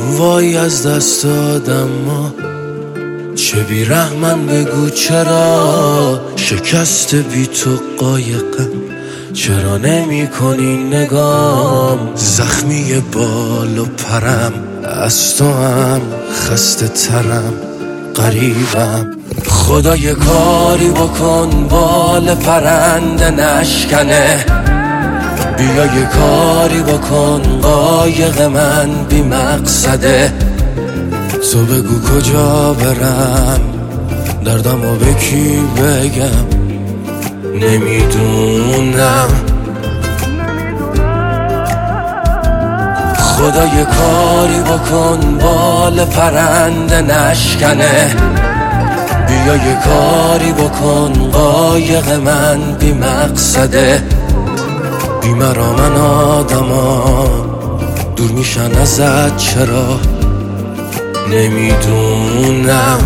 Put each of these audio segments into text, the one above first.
وای از دست دادم ما چه بیرحمن بگو چرا شکست بی تو قایقم چرا نمی کنی نگام زخمی بال و پرم از تو هم خسته ترم غریبم خدا یه کاری بکن بال پرنده نشکنه بیا یه کاری بکن قایق من بی مقصده تو بگو کجا برم دردمو به کی بگم نمیدونم خدا یه کاری بکن بال پرنده نشکنه بیا یه کاری بکن قایق من بی مقصده بی من آدما دور میشن ازت چرا نمیدونم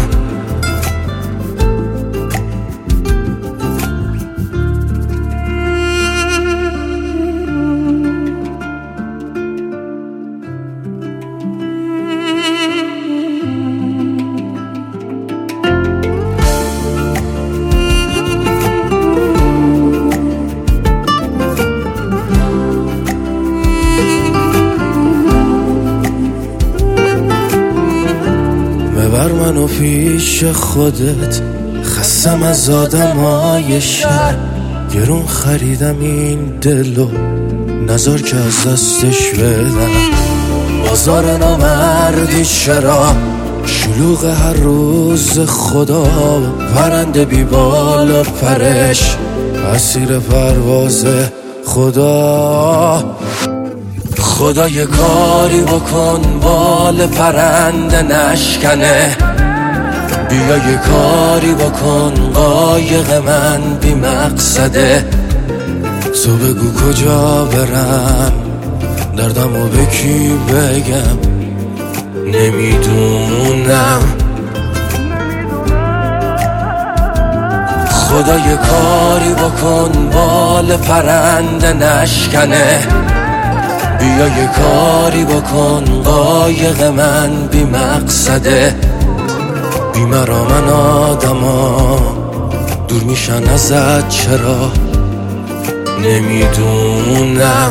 ببر منو پیش خودت خستم از آدمای شهر گرون خریدم این دلو نذار که از دستش بدم بازار نامردی چرا شلوغ هر روز خدا پرنده بی بال و پرش اسیر پرواز خدا یه کاری بکن بال پرنده نشکنه بیا یه کاری بکن قایق من بی مقصده تو بگو کجا برم دردمو به کی بگم نمیدونم خدا یه کاری بکن بال پرنده نشکنه بیا یه کاری بکن قایق من بی مقصده بی من آدما دور میشن ازت چرا نمیدونم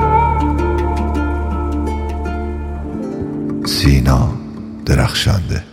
سینا درخشنده.